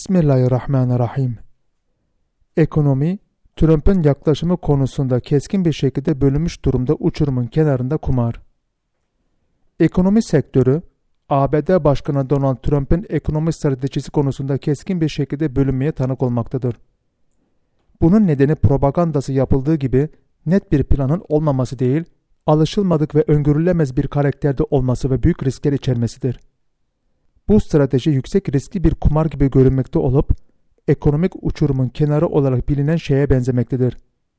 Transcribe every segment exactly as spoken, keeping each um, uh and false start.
Bismillahirrahmanirrahim. Ekonomi, Trump'ın yaklaşımı konusunda keskin bir şekilde bölünmüş durumda uçurumun kenarında kumar. Ekonomi sektörü, A B D Başkanı Donald Trump'ın ekonomi stratejisi konusunda keskin bir şekilde bölünmeye tanık olmaktadır. Bunun nedeni propagandası yapıldığı gibi net bir planın olmaması değil, alışılmadık ve öngörülemez bir karakterde olması ve büyük riskler içermesidir. Bu strateji yüksek riskli bir kumar gibi görünmekte olup, ekonomik uçurumun kenarı olarak bilinen şeye benzemektedir.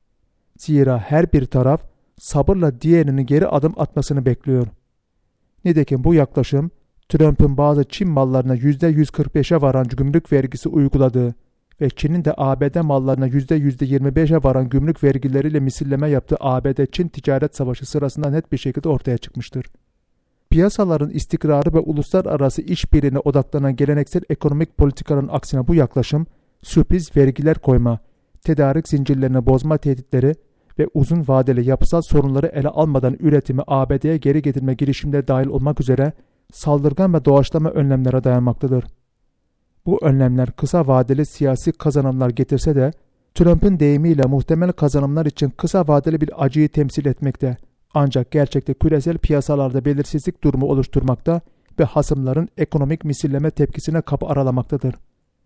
Zira her bir taraf sabırla diğerinin geri adım atmasını bekliyor. Nitekim bu yaklaşım, Trump'ın bazı Çin mallarına yüzde yüz kırk beşe varan gümrük vergisi uyguladığı ve Çin'in de A B D mallarına yüzde yüzde yirmi beşe varan gümrük vergileriyle misilleme yaptığı A B D-Çin ticaret savaşı sırasında net bir şekilde ortaya çıkmıştır. Piyasaların istikrarı ve uluslararası işbirliğine odaklanan geleneksel ekonomik politikaların aksine bu yaklaşım, sürpriz vergiler koyma, tedarik zincirlerini bozma tehditleri ve uzun vadeli yapısal sorunları ele almadan üretimi A B D'ye geri getirme girişimleri dahil olmak üzere saldırgan ve doğaçlama önlemlere dayanmaktadır. Bu önlemler kısa vadeli siyasi kazanımlar getirse de, Trump'ın deyimiyle muhtemel kazanımlar için kısa vadeli bir acıyı temsil etmekte. Ancak gerçekte küresel piyasalarda belirsizlik durumu oluşturmakta ve hasımların ekonomik misilleme tepkisine kapı aralamaktadır.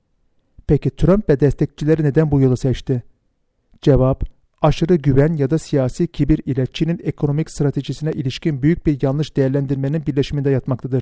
Peki Trump ve destekçileri neden bu yolu seçti? Cevap, aşırı güven ya da siyasi kibir ile Çin'in ekonomik stratejisine ilişkin büyük bir yanlış değerlendirmenin birleşiminde yatmaktadır.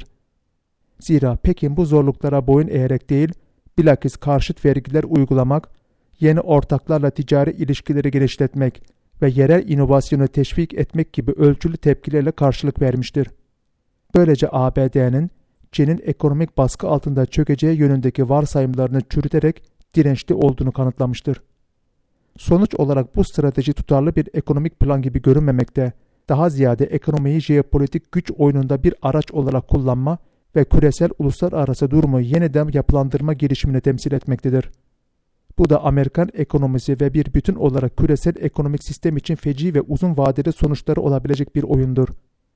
Zira Pekin bu zorluklara boyun eğerek değil, bilakis karşıt vergiler uygulamak, yeni ortaklarla ticari ilişkileri genişletmek ve yerel inovasyonu teşvik etmek gibi ölçülü tepkilerle karşılık vermiştir. Böylece A B D'nin Çin'in ekonomik baskı altında çökeceği yönündeki varsayımlarını çürüterek dirençli olduğunu kanıtlamıştır. Sonuç olarak bu strateji tutarlı bir ekonomik plan gibi görünmemekte, daha ziyade ekonomiyi jeopolitik güç oyununda bir araç olarak kullanma ve küresel uluslararası durumu yeniden yapılandırma girişimini temsil etmektedir. Bu da Amerikan ekonomisi ve bir bütün olarak küresel ekonomik sistem için feci ve uzun vadeli sonuçları olabilecek bir oyundur.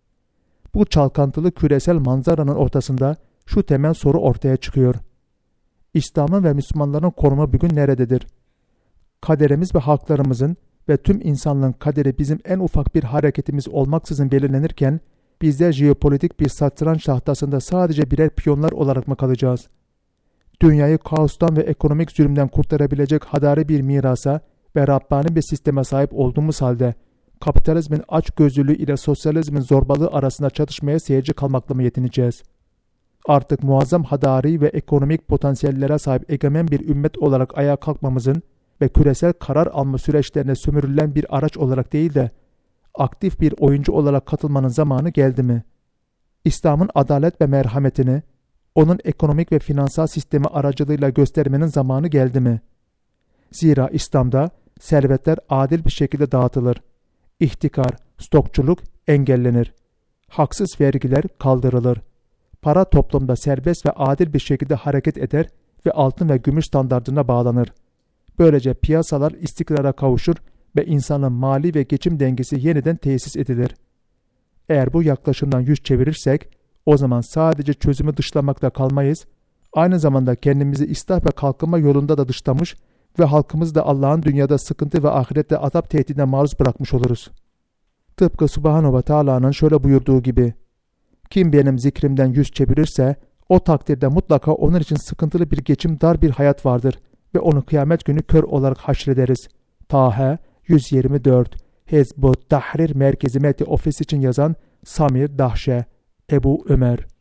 Bu çalkantılı küresel manzaranın ortasında şu temel soru ortaya çıkıyor. İslam'ın ve Müslümanların konumu bugün nerededir? Kaderimiz ve haklarımızın ve tüm insanlığın kaderi bizim en ufak bir hareketimiz olmaksızın belirlenirken, bizler jeopolitik bir satranç tahtasında sadece birer piyonlar olarak mı kalacağız? Dünyayı kaostan ve ekonomik zulümden kurtarabilecek hadari bir mirasa ve Rabbani bir sisteme sahip olduğumuz halde, kapitalizmin açgözlülüğü ile sosyalizmin zorbalığı arasında çatışmaya seyirci kalmakla mı yetineceğiz? Artık muazzam hadari ve ekonomik potansiyellere sahip egemen bir ümmet olarak ayağa kalkmamızın ve küresel karar alma süreçlerine sömürülen bir araç olarak değil de, aktif bir oyuncu olarak katılmanın zamanı geldi mi? İslam'ın adalet ve merhametini, onun ekonomik ve finansal sistemi aracılığıyla göstermenin zamanı geldi mi? Zira İslam'da servetler adil bir şekilde dağıtılır. İhtikar, stokçuluk engellenir. Haksız vergiler kaldırılır. Para toplumda serbest ve adil bir şekilde hareket eder ve altın ve gümüş standardına bağlanır. Böylece piyasalar istikrara kavuşur ve insanın mali ve geçim dengesi yeniden tesis edilir. Eğer bu yaklaşımdan yüz çevirirsek, o zaman sadece çözümü dışlamakla kalmayız, aynı zamanda kendimizi ıslah ve kalkınma yolunda da dışlamış ve halkımızı da Allah'ın dünyada sıkıntı ve ahirette azap tehdidine maruz bırakmış oluruz. Tıpkı Subhanahu ve Teala'nın şöyle buyurduğu gibi, kim benim zikrimden yüz çevirirse, o takdirde mutlaka onun için sıkıntılı bir geçim, dar bir hayat vardır ve onu kıyamet günü kör olarak haşrederiz. Taha yüz yirmi dört, Hizb-ı Tahrir Merkezi Meti Ofis için yazan Samir Dahşe, Ebu Ömer.